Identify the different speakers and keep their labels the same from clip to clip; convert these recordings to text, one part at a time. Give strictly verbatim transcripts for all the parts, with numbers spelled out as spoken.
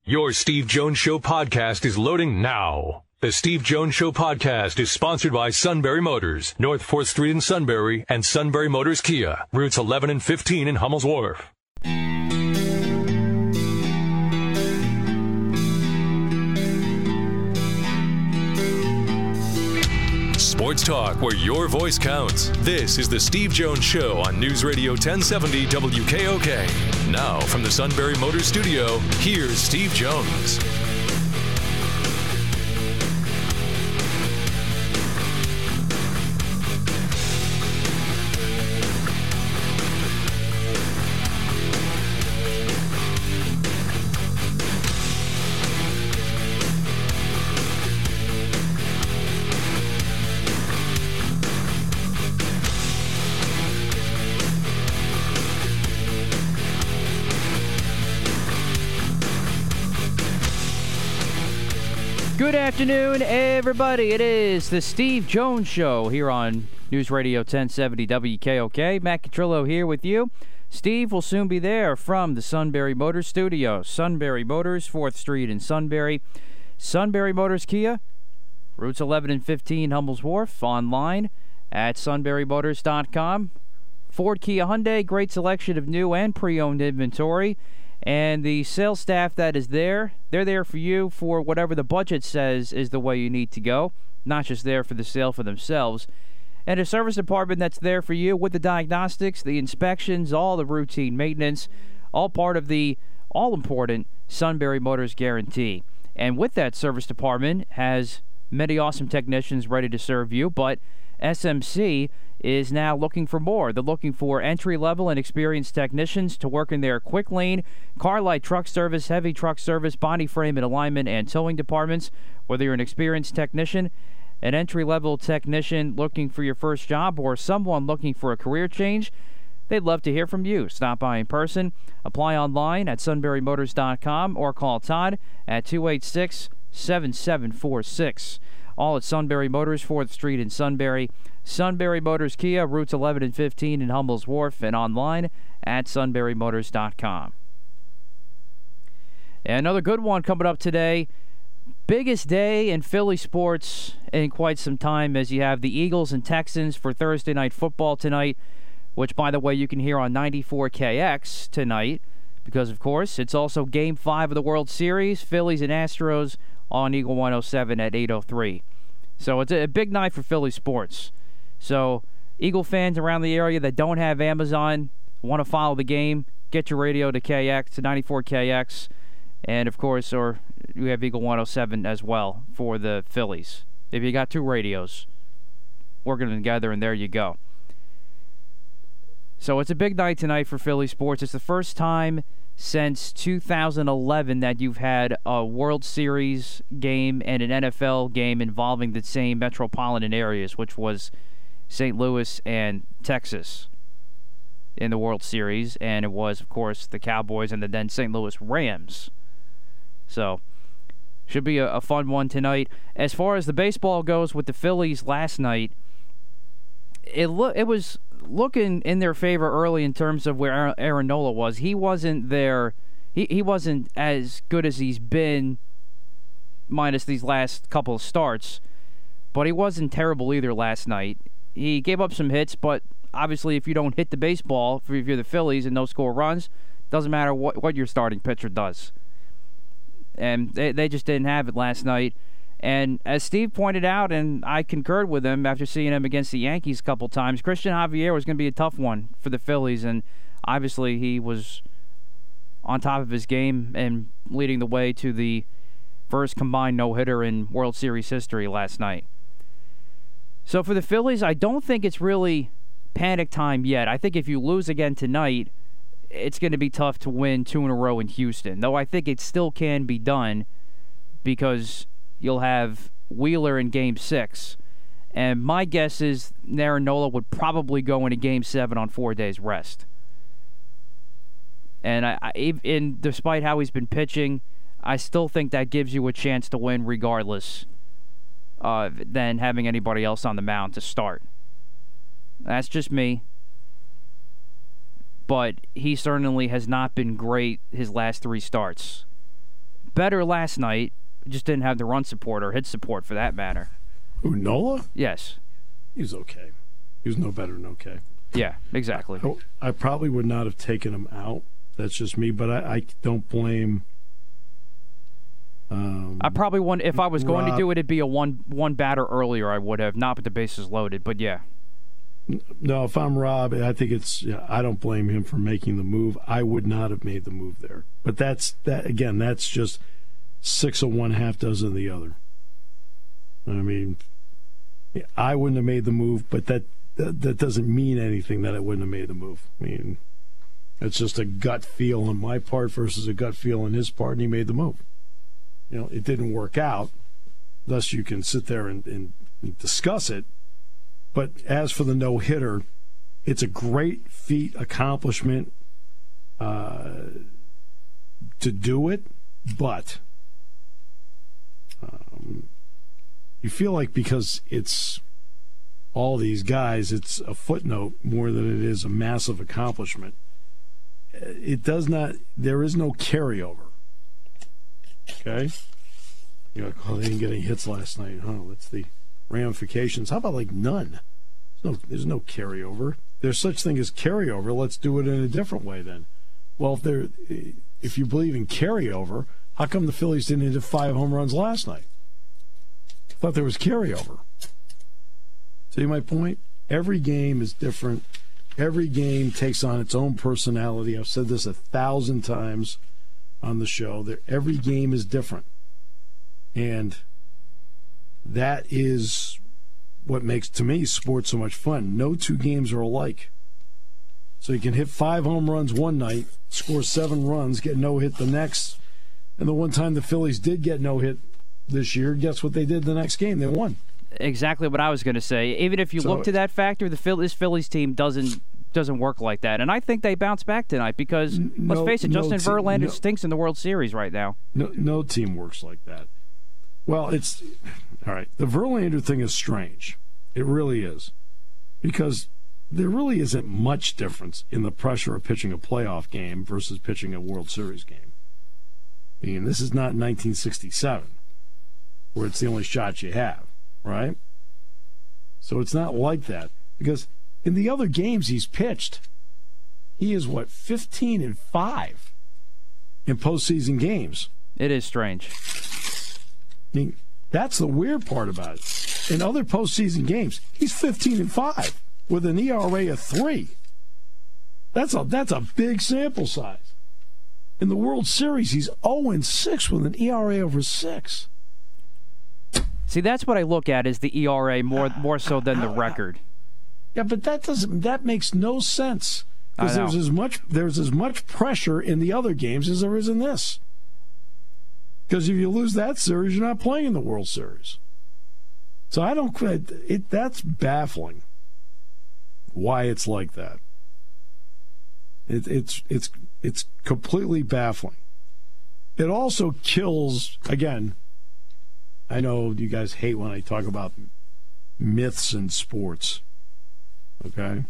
Speaker 1: Your Steve Jones Show podcast is loading now. The Steve Jones Show podcast is sponsored by Sunbury Motors, North fourth Street in Sunbury, and Sunbury Motors Kia, routes eleven and fifteen in Hummel's Wharf. Sports talk where your voice counts. This is the Steve Jones Show on News Radio ten seventy W K O K. Now from the Sunbury Motors Studio, here's Steve Jones.
Speaker 2: Good afternoon, everybody. It is the Steve Jones Show here on News Radio ten seventy W K O K. Matt Catrillo here with you. Steve will soon be there from the Sunbury Motors Studio. Sunbury Motors, fourth Street in Sunbury. Sunbury Motors Kia, routes eleven and fifteen, Hummel's Wharf. Online at sunbury motors dot com. Ford, Kia, Hyundai, great selection of new and pre-owned inventory. And the sales staff that is there, they're there for you for whatever the budget says is the way you need to go, not just there for the sale for themselves. And a service department that's there for you with the diagnostics, the inspections, all the routine maintenance, all part of the all-important Sunbury Motors guarantee. And with that service department has many awesome technicians ready to serve you, but S M C is now looking for more. They're looking for entry-level and experienced technicians to work in their quick lane, car light truck service, heavy truck service, body frame and alignment, and towing departments. Whether you're an experienced technician, an entry-level technician looking for your first job, or someone looking for a career change, they'd love to hear from you. Stop by in person, apply online at sunbury motors dot com, or call Todd at two eight six, seven seven four six. All at Sunbury Motors, fourth Street in Sunbury. Sunbury Motors Kia, routes eleven and fifteen in Hummel's Wharf, and online at sunbury motors dot com. And another good one coming up today. Biggest day in Philly sports in quite some time, as you have the Eagles and Texans for Thursday Night Football tonight, which, by the way, you can hear on ninety-four K X tonight, because, of course, it's also Game five of the World Series, Phillies and Astros on Eagle one oh seven at eight oh three. So it's a big night for Philly sports. So Eagle fans around the area that don't have Amazon, want to follow the game, get your radio to K X, to ninety-four K X, and of course, or we have Eagle one oh seven as well for the Phillies. If you got two radios working together, and there you go. So it's a big night tonight for Philly sports. It's the first time since two thousand eleven that you've had a World Series game and an N F L game involving the same metropolitan areas, which was Saint Louis and Texas in the World Series, and it was, of course, the Cowboys and the then Saint Louis Rams. So, should be a, a fun one tonight. As far as the baseball goes with the Phillies last night, it lo- it was looking in their favor early in terms of where Aaron Nola was. He wasn't there. He, he wasn't as good as he's been, minus these last couple of starts, but he wasn't terrible either last night. He gave up some hits, but obviously if you don't hit the baseball, if you're the Phillies and no score runs, doesn't matter what, what your starting pitcher does. And they, they just didn't have it last night. And as Steve pointed out, and I concurred with him after seeing him against the Yankees a couple times, Christian Javier was going to be a tough one for the Phillies, and obviously he was on top of his game and leading the way to the first combined no-hitter in World Series history last night. So for the Phillies, I don't think it's really panic time yet. I think if you lose again tonight, it's going to be tough to win two in a row in Houston, though I think it still can be done because you'll have Wheeler in Game six, and my guess is Aaron Nola would probably go into Game seven on four days rest. And I, I, in, despite how he's been pitching, I still think that gives you a chance to win regardless uh, than having anybody else on the mound to start. That's just me. But he certainly has not been great his last three starts. better last night. Just didn't have the run support or hit support for that matter.
Speaker 3: Who, Nola?
Speaker 2: Yes.
Speaker 3: He was okay. He was no better than okay.
Speaker 2: Yeah, exactly.
Speaker 3: I, I probably would not have taken him out. That's just me, but I, I don't blame. Um,
Speaker 2: I probably wouldn't. If I was going
Speaker 3: Rob,
Speaker 2: to do it, it'd be a one one batter earlier. I would have, not with the bases loaded. But yeah.
Speaker 3: No, if I'm Rob, I think it's. Yeah, I don't blame him for making the move. I would not have made the move there. But that's that again. That's just six of one, half dozen of the other. I mean, I wouldn't have made the move, but that. That, that doesn't mean anything that I wouldn't have made the move. I mean, it's just a gut feel on my part versus a gut feel on his part, and he made the move. You know, it didn't work out. Thus, you can sit there and, and, and discuss it. But as for the no-hitter, it's a great feat, accomplishment uh, to do it, but um, you feel like because it's all these guys, it's a footnote more than it is a massive accomplishment. It does not, there is no carryover. Okay? You're like, oh, they didn't get any hits last night. Oh, what's the ramifications? How about like none? There's no, there's no carryover. There's such thing as carryover. Let's do it in a different way then. Well, if there, if you believe in carryover, how come the Phillies didn't hit five home runs last night? I thought there was carryover. See my point? Every game is different. Every game takes on its own personality. I've said this a thousand times on the show. That every game is different. And that is what makes, to me, sports so much fun. No two games are alike. So you can hit five home runs one night, score seven runs, get no hit the next. And the one time the Phillies did get no hit this year, guess what they did the next game? They won.
Speaker 2: Exactly what I was going to say. Even if you so, look to that factor, the Phil- this Phillies team doesn't doesn't work like that. And I think they bounce back tonight because, n- let's no, face it, Justin no Verlander no, stinks in the World Series right now.
Speaker 3: No, no team works like that. Well, it's all right. The Verlander thing is strange. It really is. Because there really isn't much difference in the pressure of pitching a playoff game versus pitching a World Series game. I mean, this is not nineteen sixty-seven, where it's the only shot you have. Right? So it's not like that. Because in the other games he's pitched, he is, what, fifteen and five in postseason games.
Speaker 2: It is strange.
Speaker 3: I mean, that's the weird part about it. In other postseason games, he's fifteen and five with an E R A of three. That's a, that's a big sample size. In the World Series, he's oh and six with an E R A over six.
Speaker 2: See, that's what I look at is the E R A more more so than the record.
Speaker 3: Yeah, but that doesn't that makes no sense because there's as much there's as much pressure in the other games as there is in this. Because if you lose that series, you're not playing in the World Series. So I don't it, it that's baffling. Why it's like that? It, it's it's it's completely baffling. It also kills again. I know you guys hate when I talk about myths in sports, okay?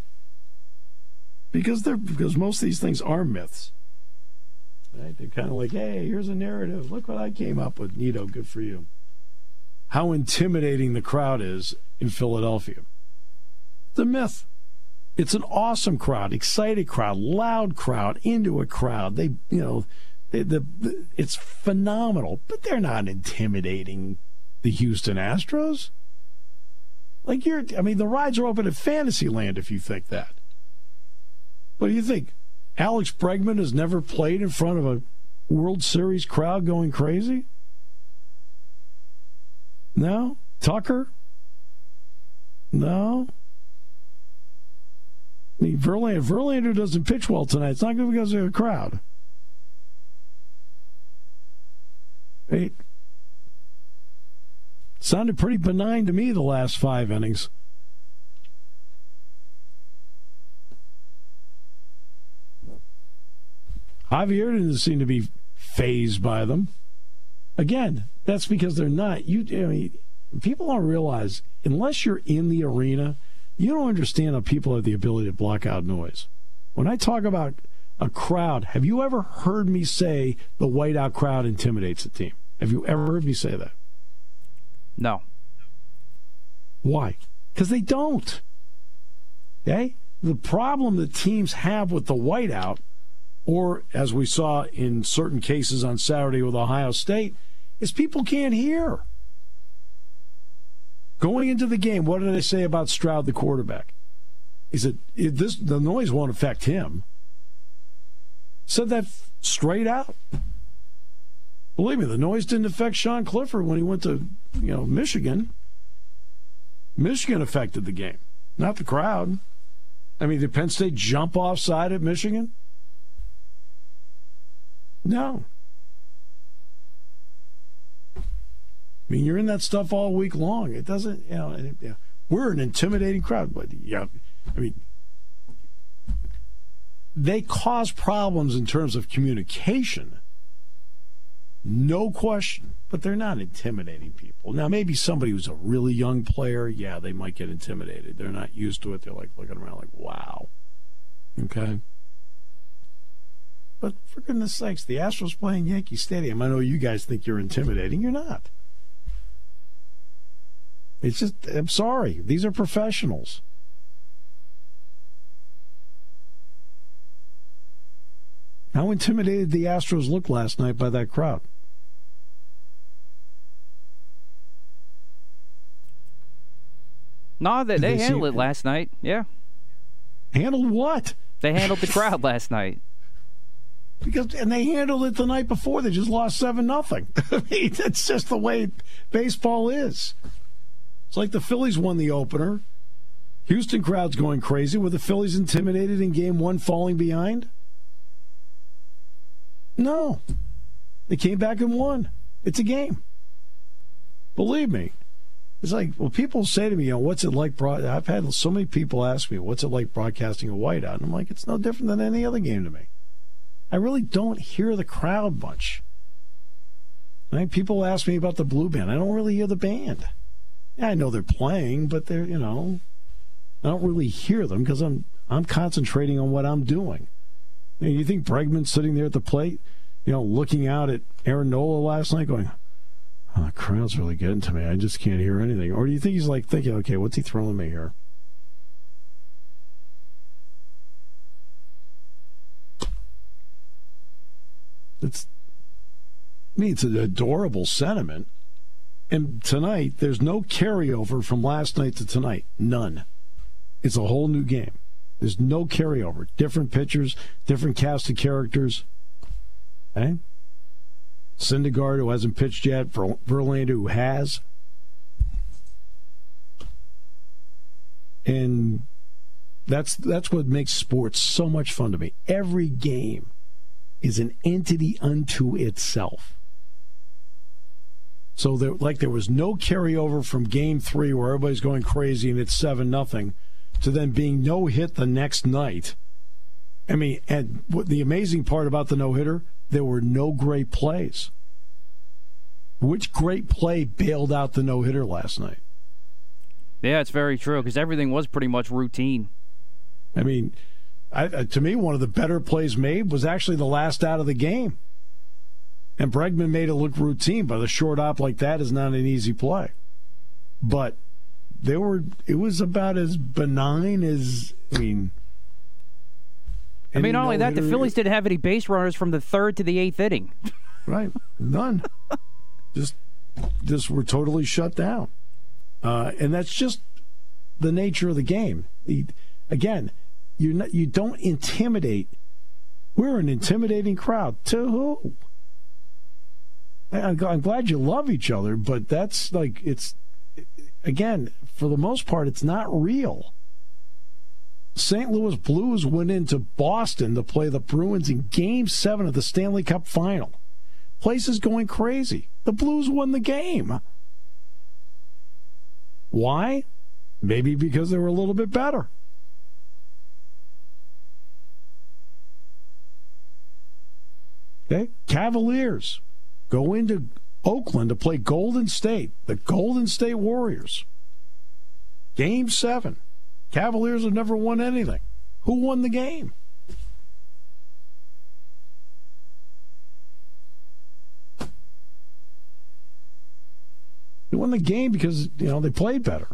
Speaker 3: Because they're because most of these things are myths. Right? They're kind of like, hey, here's a narrative. Look what I came up with. Nito, good for you. How intimidating the crowd is in Philadelphia. It's a myth. It's an awesome crowd, excited crowd, loud crowd, into a crowd. They, you know, they, the, the it's phenomenal, but they're not intimidating the Houston Astros. Like you're, I mean, the rides are open at Fantasyland if you think that. What do you think? Alex Bregman has never played in front of a World Series crowd going crazy? No? Tucker? No? I mean, Verlander, Verlander doesn't pitch well tonight. It's not because of the crowd. Right? Sounded pretty benign to me the last five innings. Javier didn't seem to be fazed by them. Again, that's because they're not. You, I mean, people don't realize, unless you're in the arena, you don't understand how people have the ability to block out noise. When I talk about a crowd. Have you ever heard me say the whiteout crowd intimidates a team? Have you ever heard me say that?
Speaker 2: No.
Speaker 3: Why? Because they don't. Okay? The problem that teams have with the whiteout, or as we saw in certain cases on Saturday with Ohio State, is people can't hear. Going into the game, what did I say about Stroud, the quarterback? He said, this, the noise won't affect him. Said that straight out. Believe me, the noise didn't affect Sean Clifford when he went to, you know, Michigan. Michigan affected the game, not the crowd. I mean, did Penn State jump offside at Michigan? No. I mean, you're in that stuff all week long. It doesn't, you know, it, yeah. We're an intimidating crowd. But, yeah, I mean, they cause problems in terms of communication. No question. But they're not intimidating people. Now, maybe somebody who's a really young player, yeah, they might get intimidated. They're not used to it. They're like looking around like, wow. Okay? But for goodness sakes, the Astros playing Yankee Stadium. I know you guys think you're intimidating. You're not. It's just, I'm sorry. These are professionals. How intimidated the Astros looked last night by that crowd?
Speaker 2: No, they, they,
Speaker 3: they
Speaker 2: handled it last night. Yeah.
Speaker 3: Handled what?
Speaker 2: They handled the crowd last night.
Speaker 3: Because and they handled it the night before. They just lost seven nothing. I mean, that's just the way baseball is. It's like the Phillies won the opener. Houston crowd's going crazy. Were the Phillies intimidated in game one, falling behind? No. They came back and won. It's a game. Believe me. It's like, well, people say to me, you know, what's it like? Broad-? I've had so many people ask me, what's it like broadcasting a whiteout? And I'm like, it's no different than any other game to me. I really don't hear the crowd much. Right? People ask me about the Blue Band. I don't really hear the band. Yeah, I know they're playing, but they're, you know, I don't really hear them because I'm I'm concentrating on what I'm doing. You know, you think Bregman's sitting there at the plate, you know, looking out at Aaron Nola last night going, oh, the crowd's really getting to me. I just can't hear anything. Or do you think he's like thinking, okay, what's he throwing me here? It's, I mean, it's an adorable sentiment. And tonight, there's no carryover from last night to tonight. None. It's a whole new game. There's no carryover. Different pitchers, different cast of characters. Okay? Syndergaard, who hasn't pitched yet. Ver- Verlander, who has. And that's that's what makes sports so much fun to me. Every game is an entity unto itself. So there, like there was no carryover from game three where everybody's going crazy and it's seven nothing to then being no hit the next night. I mean, and what the amazing part about the no-hitter, there were no great plays. Which great play bailed out the no-hitter last night?
Speaker 2: Yeah, it's very true because everything was pretty much routine.
Speaker 3: I mean, I, to me, one of the better plays made was actually the last out of the game. And Bregman made it look routine, but a short op like that is not an easy play. But they were, it was about as benign as, I mean...
Speaker 2: I mean, not only that, the Phillies didn't have any base runners from the third to the eighth inning.
Speaker 3: Right. None. just, just were totally shut down. Uh, and that's just the nature of the game. The, again, you're not, you don't intimidate. We're an intimidating crowd. To who? I'm glad you love each other, but that's like, it's, again, for the most part, it's not real. Saint Louis Blues went into Boston to play the Bruins in Game seven of the Stanley Cup Final. Place is going crazy. The Blues won the game. Why? Maybe because they were a little bit better. Okay? Cavaliers go into Oakland to play Golden State, the Golden State Warriors. Game seven. Cavaliers have never won anything. Who won the game? won the game because, you know, they played better.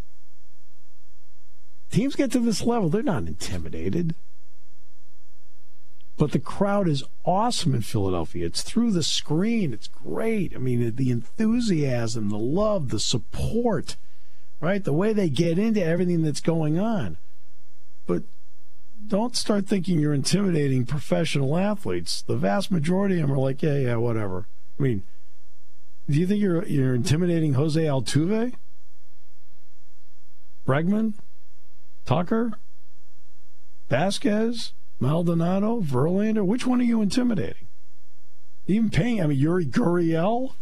Speaker 3: Teams get to this level, they're not intimidated. But the crowd is awesome in Philadelphia. It's through the screen. It's great. I mean, the enthusiasm, the love, the support, right? The way they get into everything that's going on. But don't start thinking you're intimidating professional athletes. The vast majority of them are like, yeah, yeah, whatever. I mean, do you think you're you're intimidating Jose Altuve? Bregman? Tucker? Vasquez? Maldonado? Verlander? Which one are you intimidating? Even paying, I mean, Yuri Gurriel?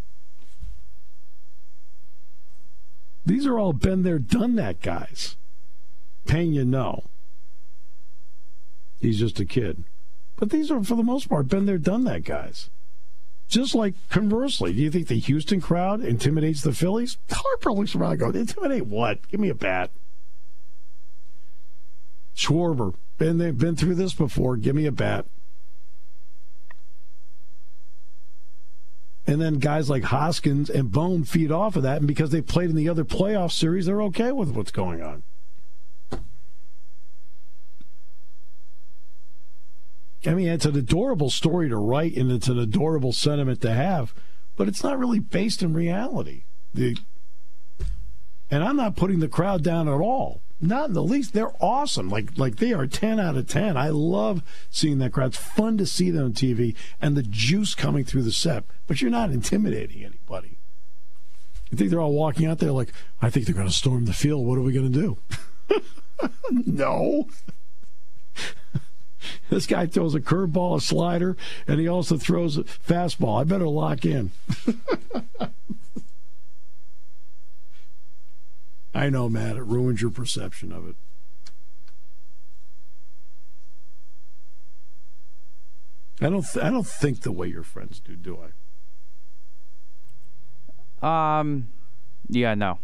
Speaker 3: These are all been there, done that guys. Pena, no. He's just a kid. But these are, for the most part, been there, done that guys. Just like conversely, do you think the Houston crowd intimidates the Phillies? Harper looks around and goes, intimidate what? Give me a bat. Schwarber, been there, been through this before. Give me a bat. And then guys like Hoskins and Bone feed off of that, and because they played in the other playoff series, they're okay with what's going on. I mean, it's an adorable story to write, and it's an adorable sentiment to have, but it's not really based in reality. The, and I'm not putting the crowd down at all. Not in the least. They're awesome. Like, like they are ten out of ten. I love seeing that crowd. It's fun to see them on T V and the juice coming through the set. But you're not intimidating anybody. You think they're all walking out there like, I think they're going to storm the field. What are we going to do? No. This guy throws a curveball, a slider, and he also throws a fastball. I better lock in. I know, Matt. It ruins your perception of it. I don't. Th- I don't think the way your friends do. Do
Speaker 2: I? Um. Yeah. No.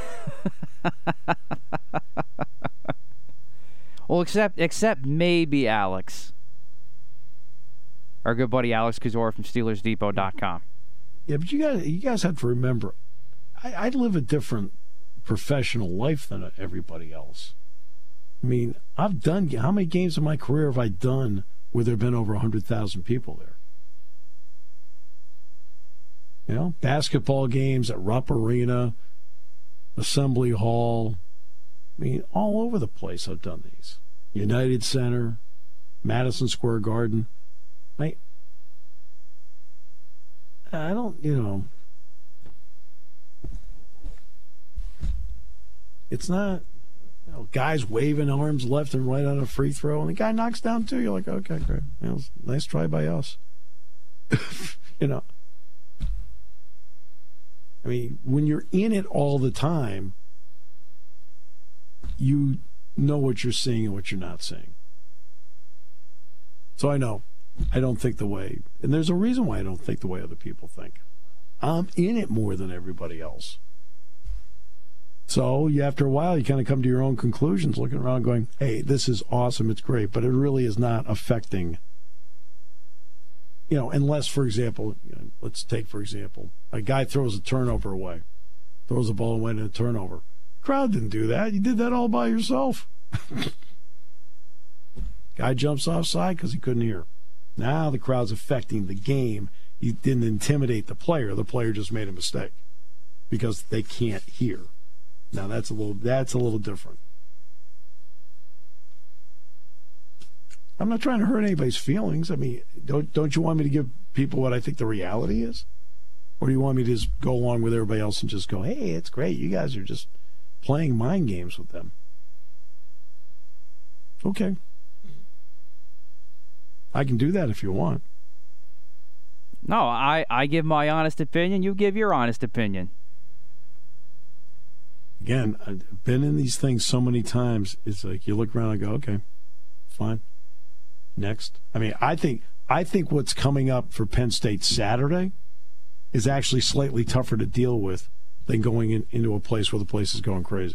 Speaker 2: Well, except except maybe Alex, our good buddy Alex Kozora from Steelers Depot dot com.
Speaker 3: Yeah, but you guys, you guys have to remember, I, I live a different professional life than everybody else. I mean, I've done, how many games in my career have I done where there have been over one hundred thousand people there? You know, basketball games at Rupp Arena, Assembly Hall. I mean, all over the place I've done these. United Center, Madison Square Garden. I, I don't, you know, it's not, you know, guys waving arms left and right on a free throw, and the guy knocks down two. You're like, okay, great. You know, nice try by us. You know, I mean, when you're in it all the time, you know what you're seeing and what you're not seeing. So I know, I don't think the way, and there's a reason why I don't think the way other people think. I'm in it more than everybody else. So you, after a while, you kind of come to your own conclusions, looking around going, hey, this is awesome, it's great, but it really is not affecting, you know, unless, for example, you know, let's take, for example, a guy throws a turnover away, throws the ball away in a turnover. Crowd didn't do that. You did that all by yourself. Guy jumps offside because he couldn't hear. Now the crowd's affecting the game. You didn't intimidate the player. The player just made a mistake because they can't hear. Now that's a little that's a little different. I'm not trying to hurt anybody's feelings. I mean, don't don't you want me to give people what I think the reality is? Or do you want me to just go along with everybody else and just go, hey, it's great. You guys are just playing mind games with them. Okay. I can do that if you want.
Speaker 2: No, I, I give my honest opinion. You give your honest opinion.
Speaker 3: Again, I've been in these things so many times. It's like you look around and go, okay, fine. Next. I mean, I think I think what's coming up for Penn State Saturday is actually slightly tougher to deal with than going in, into a place where the place is going crazy.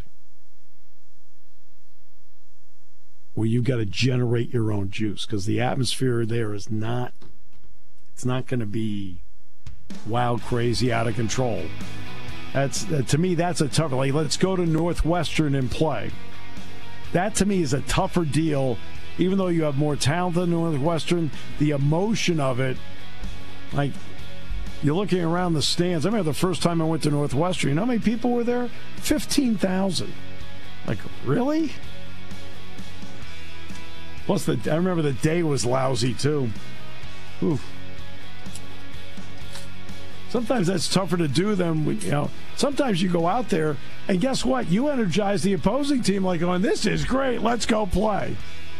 Speaker 3: Where you've got to generate your own juice, because the atmosphere there is not, it's not going to be wild, crazy, out of control. That's uh, to me, that's a tougher. Like, let's go to Northwestern and play. That to me is a tougher deal. Even though you have more talent than Northwestern, the emotion of it, like you're looking around the stands. I remember the first time I went to Northwestern. You know how many people were there? Fifteen thousand. Like, really? Plus, the I remember the day was lousy too. Oof. Sometimes that's tougher to do than, you know, sometimes you go out there and guess what? You energize the opposing team like going, this is great, let's go play.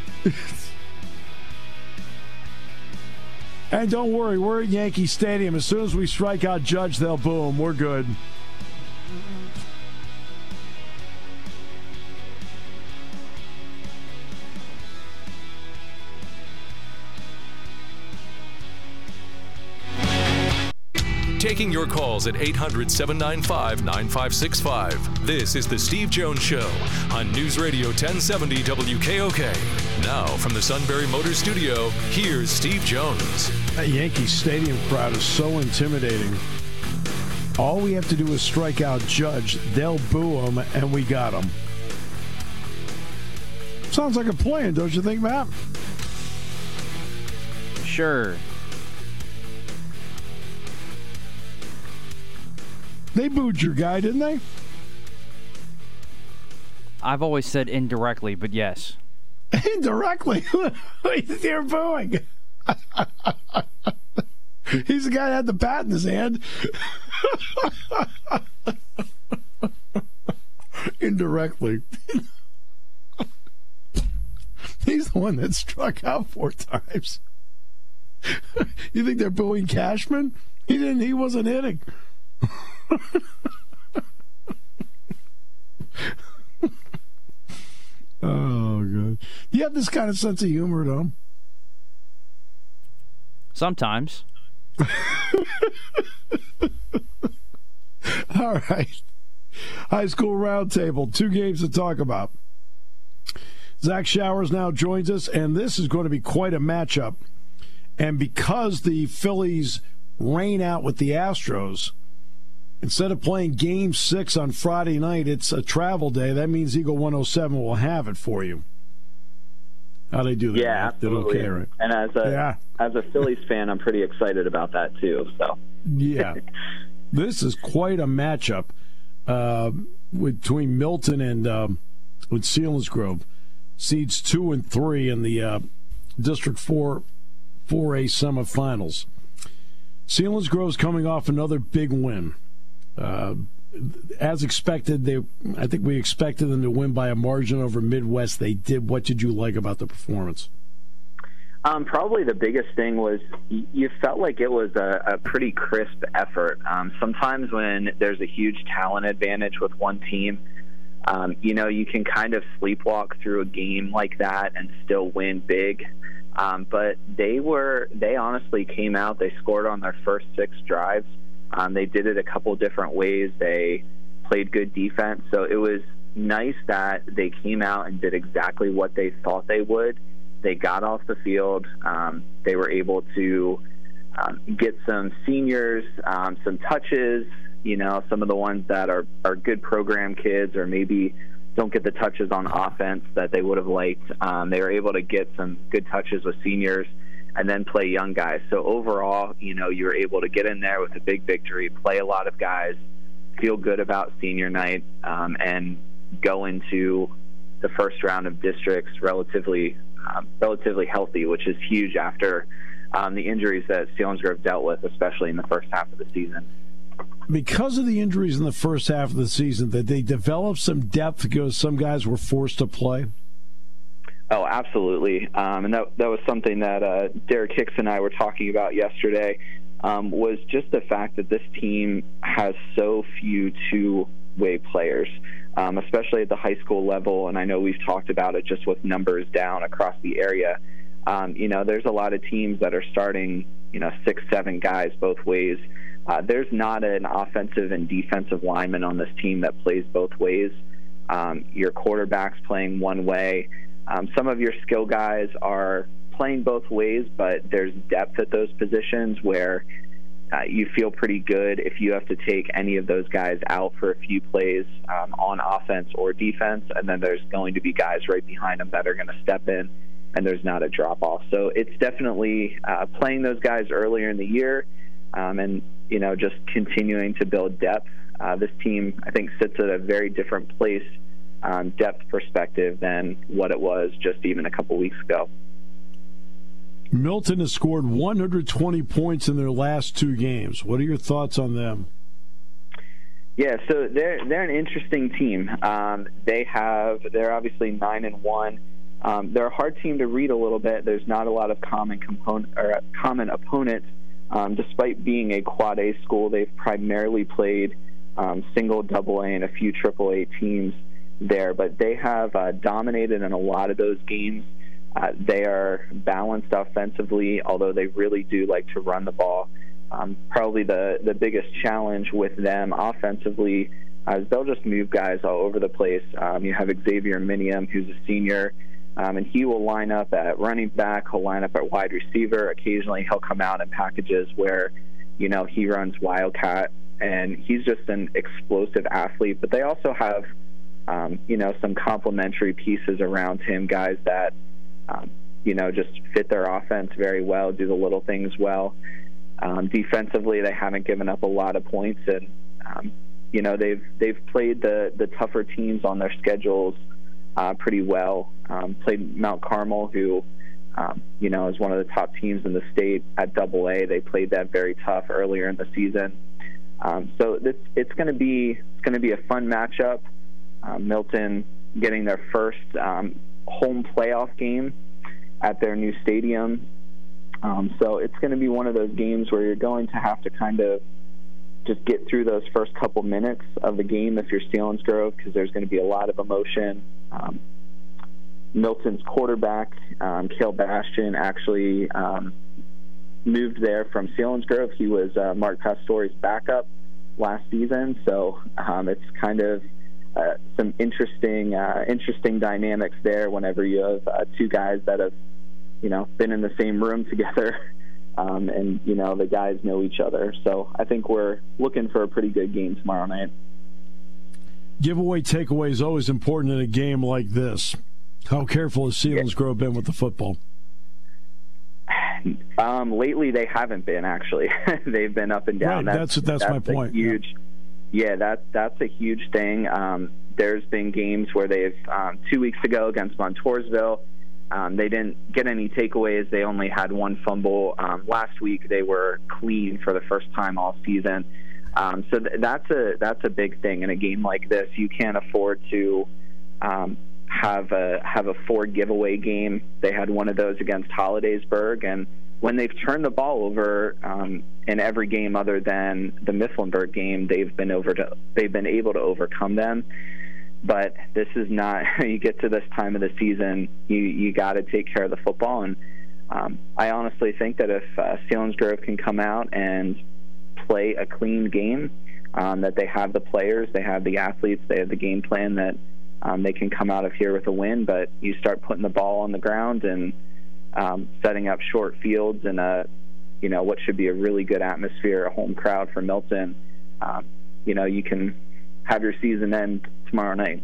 Speaker 3: And don't worry, we're at Yankee Stadium. As soon as we strike out Judge, they'll boom. We're good.
Speaker 1: Taking your calls at eight hundred, seven nine five, nine five six five. This is The Steve Jones Show on News Radio ten seventy W K O K. Now, from the Sunbury Motors Studio, here's Steve Jones.
Speaker 3: That Yankee Stadium crowd is so intimidating. All we have to do is strike out Judge. They'll boo him, and we got him. Sounds like a plan, don't you think, Matt?
Speaker 2: Sure.
Speaker 3: They booed your guy, didn't they?
Speaker 2: I've always said indirectly, but yes.
Speaker 3: Indirectly? They're booing. He's the guy that had the bat in his hand. Indirectly. He's the one that struck out four times. You think they're booing Cashman? He didn't. He wasn't hitting. Oh, God. You have this kind of sense of humor, though.
Speaker 2: Sometimes.
Speaker 3: All right. High school roundtable. Two games to talk about. Zach Showers now joins us, and this is going to be quite a matchup. And because the Phillies rain out with the Astros, instead of playing game six on Friday night, it's a travel day. That means Eagle one oh seven will have it for you. How they do that?
Speaker 4: Yeah, absolutely.
Speaker 3: They don't care, right?
Speaker 4: And as a
Speaker 3: yeah.
Speaker 4: as a Phillies fan, I'm pretty excited about that too. So
Speaker 3: yeah, this is quite a matchup uh, between Milton and um, with Selinsgrove. Seeds two and three in the uh, District Four four A semifinals. Selinsgrove's coming off another big win. Uh, as expected, they I think we expected them to win by a margin over Midwest. They did. What did you like about the performance?
Speaker 4: Um, probably the biggest thing was you felt like it was a, a pretty crisp effort. Um, sometimes when there's a huge talent advantage with one team, um, you know, you can kind of sleepwalk through a game like that and still win big. Um, but they were they honestly came out. They scored on their first six drives. Um, they did it a couple different ways. They played good defense. So it was nice that they came out and did exactly what they thought they would. They got off the field. Um, they were able to um, get some seniors, um, some touches, you know, some of the ones that are, are good program kids or maybe don't get the touches on offense that they would have liked. Um, they were able to get some good touches with seniors and then play young guys. So overall, you know, you were able to get in there with a big victory, play a lot of guys, feel good about senior night, um, and go into the first round of districts relatively um, relatively healthy, which is huge after um, the injuries that Selinsgrove dealt with, especially in the first half of the season.
Speaker 3: Because of the injuries in the first half of the season, that they developed some depth because some guys were forced to play?
Speaker 4: Oh, absolutely. Um, and that that was something that uh, Derek Hicks and I were talking about yesterday, um, was just the fact that this team has so few two-way players, um, especially at the high school level. And I know we've talked about it just with numbers down across the area. Um, you know, there's a lot of teams that are starting, you know, six, seven guys both ways. Uh, there's not an offensive and defensive lineman on this team that plays both ways. Um, your quarterback's playing one way. Um, some of your skill guys are playing both ways, but there's depth at those positions where uh, you feel pretty good if you have to take any of those guys out for a few plays um, on offense or defense, and then there's going to be guys right behind them that are going to step in, and there's not a drop-off. So it's definitely uh, playing those guys earlier in the year um, and, you know, just continuing to build depth. Uh, this team, I think, sits at a very different place, um, depth perspective, than what it was just even a couple weeks ago.
Speaker 3: Milton has scored one hundred twenty points in their last two games. What are your thoughts on them?
Speaker 4: Yeah, so they're they're an interesting team. Um, they have they're obviously nine and one. Um, they're a hard team to read a little bit. There's not a lot of common component or common opponents. Um, despite being a quad A school, they've primarily played um, single, double A, and a few triple A teams there. But they have uh, dominated in a lot of those games. Uh, they are balanced offensively, although they really do like to run the ball. Um, probably the, the biggest challenge with them offensively uh, is they'll just move guys all over the place. Um, you have Xavier Minium, who's a senior, um, and he will line up at running back. He'll line up at wide receiver. Occasionally he'll come out in packages where, you know, he runs Wildcat, and he's just an explosive athlete. But they also have, um, you know, some complementary pieces around him, guys that, Um, you know, just fit their offense very well, do the little things well. Um, defensively, they haven't given up a lot of points, and um, you know they've they've played the the tougher teams on their schedules uh, pretty well. Um, played Mount Carmel, who um, you know is one of the top teams in the state at Double A. They played that very tough earlier in the season. Um, so this, it's going to be it's going to be a fun matchup. Uh, Milton getting their first Um, home playoff game at their new stadium. Um, so it's going to be one of those games where you're going to have to kind of just get through those first couple minutes of the game if you're Selinsgrove, because there's going to be a lot of emotion. Um, Milton's quarterback, um, Cale Bastian, actually um, moved there from Selinsgrove. He was uh, Mark Pastore's backup last season, so um, it's kind of Uh, some interesting, uh, interesting dynamics there. Whenever you have uh, two guys that have, you know, been in the same room together, um, and you know the guys know each other. So I think we're looking for a pretty good game tomorrow night.
Speaker 3: Giveaway takeaway is always important in a game like this. How careful has Selinsgrove been with the football?
Speaker 4: Um, lately, they haven't been. Actually, they've been up and down.
Speaker 3: Right, that's that's, that's, that's my point.
Speaker 4: Huge. Yeah. Yeah, that, that's a huge thing. Um, there's been games where they've, um, two weeks ago against Montoursville, um, they didn't get any takeaways. They only had one fumble. Um, last week they were clean for the first time all season. Um, so th- that's a that's a big thing in a game like this. You can't afford to um, have a have a four giveaway game. They had one of those against Hollidaysburg, and when they've turned the ball over um, in every game other than the Mifflinburg game, they've been over to they've been able to overcome them. But this is not. You get to this time of the season, you you got to take care of the football, and um, I honestly think that if uh, Selinsgrove can come out and play a clean game, um, that they have the players, they have the athletes, they have the game plan, that um, they can come out of here with a win. But you start putting the ball on the ground and Um, setting up short fields and a, you know, what should be a really good atmosphere, a home crowd for Milton, um, you know, you can have your season end tomorrow night.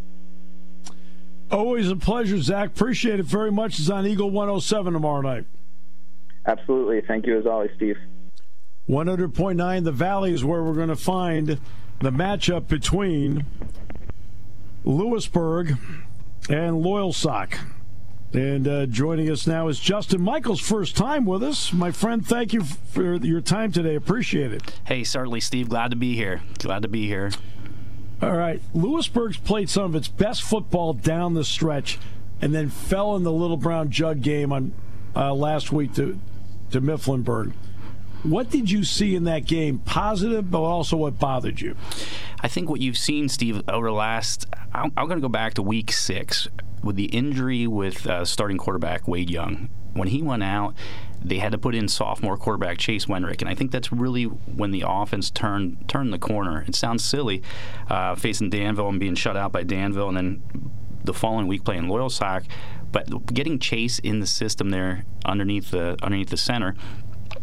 Speaker 3: Always a pleasure, Zach. Appreciate it very much. It's on Eagle one oh seven tomorrow night.
Speaker 4: Absolutely. Thank you as always, Steve.
Speaker 3: one hundred point nine The Valley is where we're going to find the matchup between Lewisburg and Loyalsock. And uh, joining us now is Justin Michaels, first time with us. My friend, thank you for your time today. Appreciate it.
Speaker 5: Hey, certainly, Steve. Glad to be here. Glad to be here.
Speaker 3: All right. Lewisburg's played some of its best football down the stretch and then fell in the Little Brown Jug game on uh, last week to, to Mifflinburg. What did you see in that game? Positive, but also what bothered you?
Speaker 5: I think what you've seen, Steve, over the last – I'm, I'm going to go back to week six with the injury with uh, starting quarterback Wade Young. When he went out, they had to put in sophomore quarterback Chase Wenrick, and I think that's really when the offense turned turned the corner. It sounds silly uh, facing Danville and being shut out by Danville, and then the following week playing Loyalsock, but getting Chase in the system there underneath the underneath the center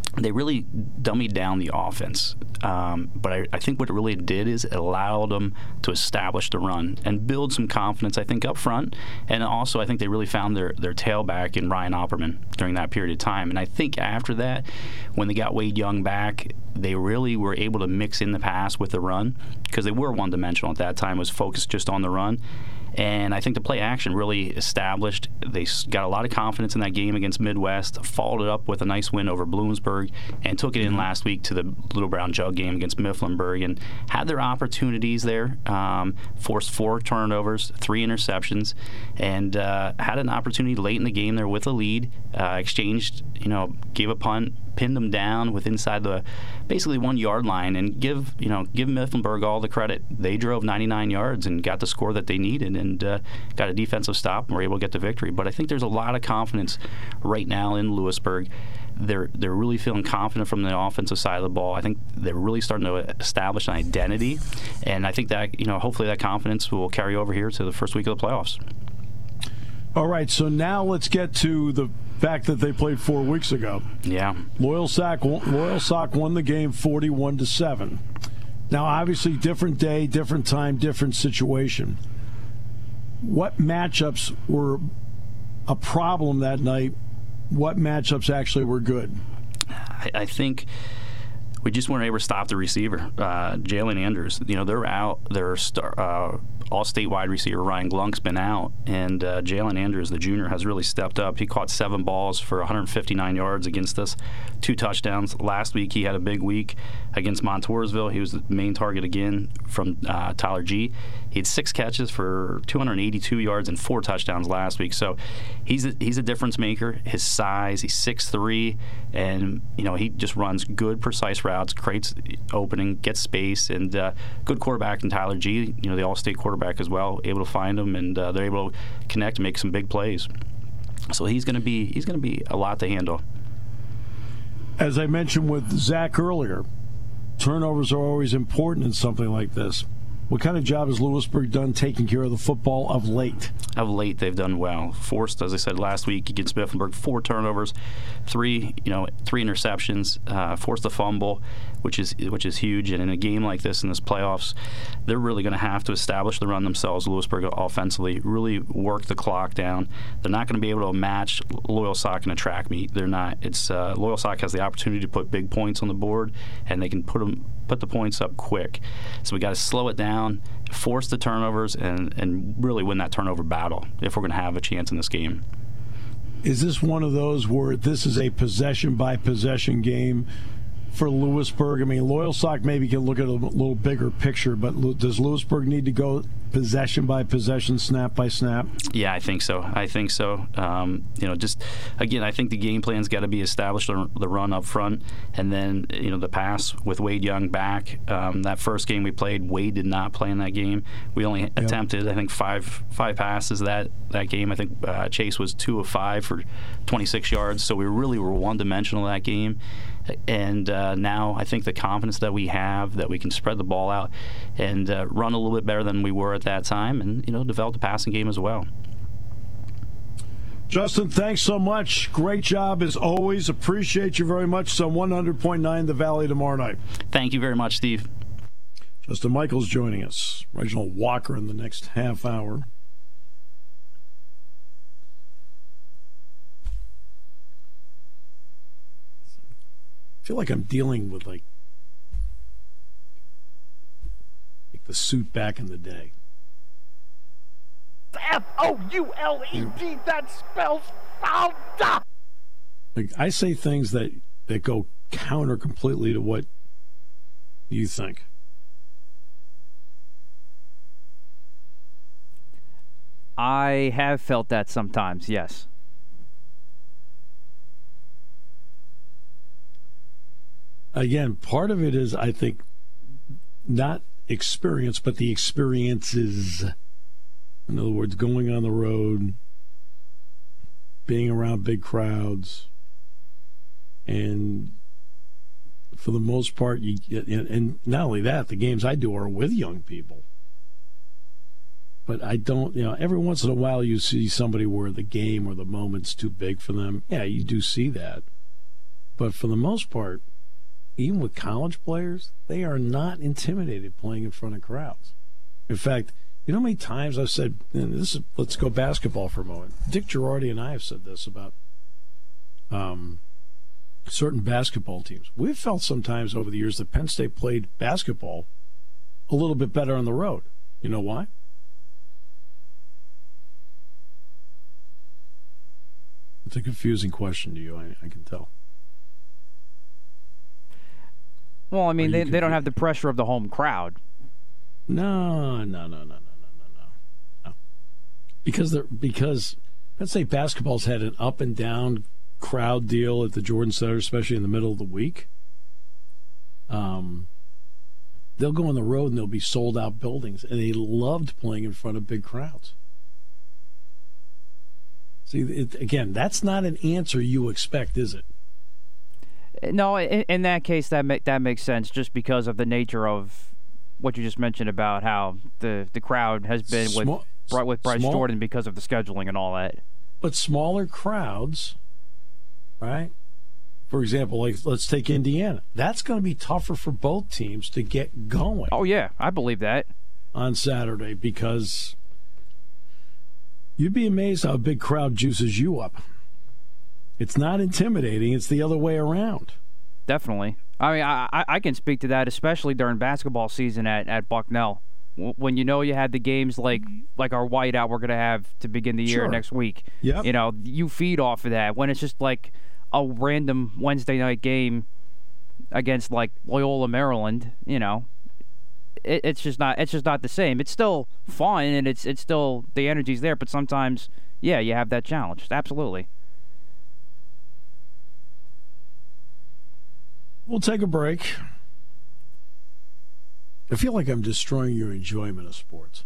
Speaker 5: they really dummied down the offense. Um, but I, I think what it really did is it allowed them to establish the run and build some confidence, I think, up front. And also, I think they really found their, their tailback in Ryan Opperman during that period of time. And I think after that, when they got Wade Young back, they really were able to mix in the pass with the run, because they were one-dimensional at that time, was focused just on the run. And I think the play action really established. They got a lot of confidence in that game against Midwest, followed it up with a nice win over Bloomsburg, and took it in last week to the Little Brown Jug game against Mifflinburg, and had their opportunities there, um, forced four turnovers, three interceptions, and uh, had an opportunity late in the game there with a lead, uh, exchanged, you know, gave a punt, pinned them down with inside the basically one yard line, and give you know give Mifflinburg all the credit. They drove ninety-nine yards and got the score that they needed, and uh, got a defensive stop and were able to get the victory. But I think there's a lot of confidence right now in Lewisburg. They're they're really feeling confident from the offensive side of the ball. I think they're really starting to establish an identity, and I think that you know hopefully that confidence will carry over here to the first week of the playoffs.
Speaker 3: All right, so now let's get to the fact that they played four weeks ago.
Speaker 5: Yeah,
Speaker 3: Loyal Sac Loyal Sock won the game forty-one to seven. Now, obviously, different day, different time, different situation. What matchups were a problem that night? What matchups actually were good?
Speaker 5: I, I think we just weren't able to stop the receiver, uh, Jalen Andrews. You know, they're out. Their star, uh, all-state wide receiver Ryan Glunk's been out, and uh, Jalen Andrews, the junior, has really stepped up. He caught seven balls for one hundred fifty-nine yards against us, two touchdowns. Last week he had a big week against Montoursville. He was the main target again from uh, Tyler G. He had six catches for two hundred eighty-two yards and four touchdowns last week. So he's a, he's a difference maker. His size, he's six three, and you know he just runs good, precise routes, creates opening, gets space, and uh, good quarterback in Tyler G. You know the all-state quarterback as well, able to find him, and uh, they're able to connect and make some big plays. So he's going to be he's going to be a lot to handle.
Speaker 3: As I mentioned with Zach earlier, turnovers are always important in something like this. What kind of job has Lewisburg done taking care of the football of late?
Speaker 5: Of late, they've done well. Forced, as I said last week against Mifflinburg, four turnovers, three, you know, three interceptions, uh, forced a fumble, which is which is huge. And in a game like this, in this playoffs, they're really going to have to establish the run themselves. Lewisburg offensively, really work the clock down. They're not going to be able to match Loyal Sock in a track meet. They're not. It's uh, Loyal Sock has the opportunity to put big points on the board, and they can put them. put the points up quick. So we got to slow it down, force the turnovers, and, and really win that turnover battle if we're going to have a chance in this game.
Speaker 3: Is this one of those where this is a possession-by-possession game for Lewisburg? I mean, Loyal Sock maybe can look at a little bigger picture, but does Lewisburg need to go possession by possession, snap by snap?
Speaker 5: Yeah, I think so. I think so. Um, you know, just again, I think the game plan's got to be established, the run up front, and then you know the pass with Wade Young back. Um, that first game we played, Wade did not play in that game. We only yep. attempted, I think, five five passes that that game. I think uh, Chase was two of five for twenty-six yards. So we really were one dimensional that game. And uh, now I think the confidence that we have that we can spread the ball out and uh, run a little bit better than we were at that time, and you know develop the passing game as well.
Speaker 3: Justin, thanks so much. Great job as always. Appreciate you very much. So one hundred point nine The Valley tomorrow night.
Speaker 5: Thank you very much, Steve.
Speaker 3: Justin Michaels joining us. Reginald Walker in the next half hour. I feel like I'm dealing with like, like the suit back in the day.
Speaker 6: F O U L E D, that spells Fauda.
Speaker 3: Like I say things that, that go counter completely to what you think.
Speaker 2: I have felt that sometimes, yes.
Speaker 3: Again, part of it is, I think, not experience, but the experiences. In other words, going on the road, being around big crowds, and for the most part, you and not only that, the games I do are with young people. But I don't, you know, every once in a while you see somebody where the game or the moment's too big for them. Yeah, you do see that. but for the most part, even with college players, they are not intimidated playing in front of crowds. In fact, you know how many times I've said, and this is, let's go basketball for a moment. Dick Girardi and I have said this about um, certain basketball teams. We've felt sometimes over the years that Penn State played basketball a little bit better on the road. You know why? It's a confusing question to you, I, I can tell.
Speaker 2: Well, I mean, they, they don't have the pressure of the home crowd.
Speaker 3: No, no, no, no, no, no, no, no. no. Because they're because Penn State basketball's had an up and down crowd deal at the Jordan Center, especially in the middle of the week. Um, they'll go on the road and they'll be sold out buildings, and they loved playing in front of big crowds. See, it, again, that's not an answer you expect, is it?
Speaker 2: No, in, in that case, that make, that makes sense, just because of the nature of what you just mentioned about how the, the crowd has been
Speaker 3: Small,
Speaker 2: with with Bryce
Speaker 3: small,
Speaker 2: Jordan because of the scheduling and all that.
Speaker 3: But smaller crowds, right? For example, like let's take Indiana. That's going to be tougher for both teams to get going.
Speaker 2: Oh yeah, I believe that
Speaker 3: on Saturday, because you'd be amazed how a big crowd juices you up. It's not intimidating. It's the other way around.
Speaker 2: Definitely. I mean, I, I can speak to that, especially during basketball season at, at Bucknell. When you know you had the games like like our whiteout we're going to have to begin the year
Speaker 3: sure.
Speaker 2: next week.
Speaker 3: Yep.
Speaker 2: You know, you feed off of that. When it's just like a random Wednesday night game against like Loyola, Maryland, you know, it, it's just not it's just not the same. It's still fun and it's it's still the energy's there, but sometimes, yeah, you have that challenge. Absolutely.
Speaker 3: We'll take a break. I feel like I'm destroying your enjoyment of sports.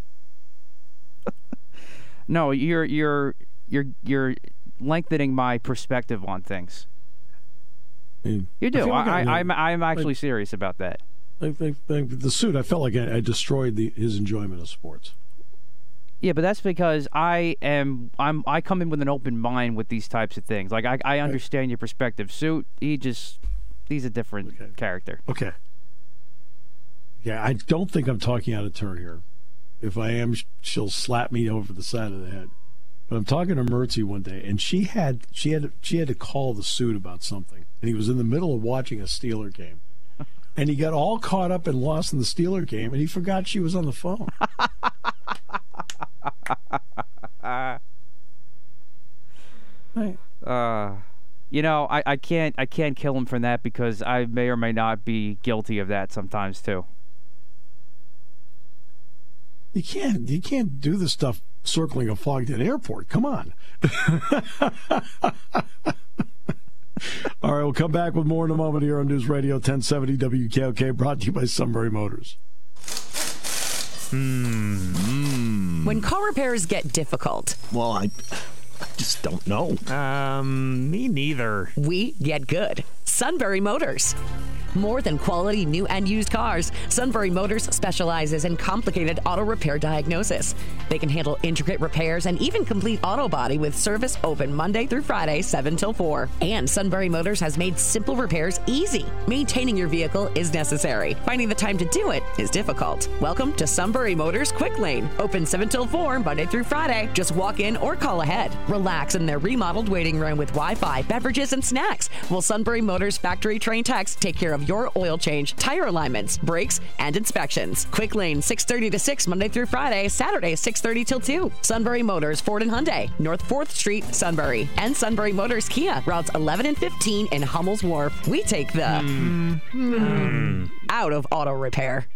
Speaker 2: No, you're you're you're you're lengthening my perspective on things.
Speaker 3: I mean,
Speaker 2: you do.
Speaker 3: I
Speaker 2: I,
Speaker 3: like
Speaker 2: I, I'm I'm actually
Speaker 3: like,
Speaker 2: serious about that.
Speaker 3: Like, like, like the suit, I felt like I, I destroyed the, his enjoyment of sports.
Speaker 2: Yeah, but that's because I am I'm I come in with an open mind with these types of things. Like I I understand your perspective. Suit, he just he's a different
Speaker 3: okay.
Speaker 2: character.
Speaker 3: Okay. Yeah, I don't think I'm talking out of turn here. If I am, she'll slap me over the side of the head. But I'm talking to Mertzi one day, and she had she had she had to call the suit about something, and he was in the middle of watching a Steeler game, and he got all caught up and lost in the Steeler game, and he forgot she was on the phone. Right.
Speaker 2: Uh, you know, I, I can't I can't kill him from that because I may or may not be guilty of that sometimes too.
Speaker 3: You can't you can't do this stuff circling a Fogden airport. Come on. All right, we'll come back with more in a moment here on News Radio ten seventy W K O K, brought to you by Sunbury Motors.
Speaker 7: Mm. When car repairs get difficult.
Speaker 8: Well, I, I just don't know.
Speaker 9: Um, me neither.
Speaker 7: We get good. Sunbury Motors. More than quality new and used cars, Sunbury Motors specializes in complicated auto repair diagnosis. They can handle intricate repairs and even complete auto body with service open Monday through Friday, seven till four. And Sunbury Motors has made simple repairs easy. Maintaining your vehicle is necessary. Finding the time to do it is difficult. Welcome to Sunbury Motors Quick Lane. Open seven till four, Monday through Friday. Just walk in or call ahead. Relax in their remodeled waiting room with Wi-Fi, beverages, and snacks. While Sunbury Motors factory trained techs take care of your oil change, tire alignments, brakes, and inspections. Quick Lane, six thirty to six, Monday through Friday, Saturday, six thirty till two. Sunbury Motors, Ford and Hyundai, North fourth Street, Sunbury. And Sunbury Motors Kia, routes eleven and fifteen in Hummel's Wharf. We take the mm. Mm. out of auto repair.